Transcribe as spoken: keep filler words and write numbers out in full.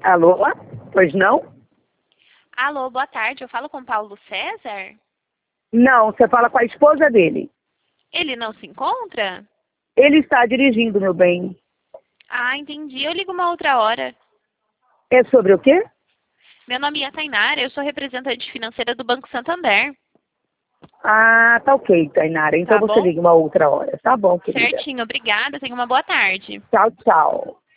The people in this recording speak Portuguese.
Alô? Pois não? Alô, boa tarde. Eu falo com Paulo César? Não, você fala com a esposa dele. Ele não se encontra? Ele está dirigindo, meu bem. Ah, entendi. Eu ligo uma outra hora. É sobre o quê? Meu nome é Tainara, eu sou representante financeira do Banco Santander. Ah, tá ok, Tainara. Então Tá você bom? liga uma outra hora. Tá bom, querida. Certinho, obrigada. Tenha uma boa tarde. Tchau, tchau.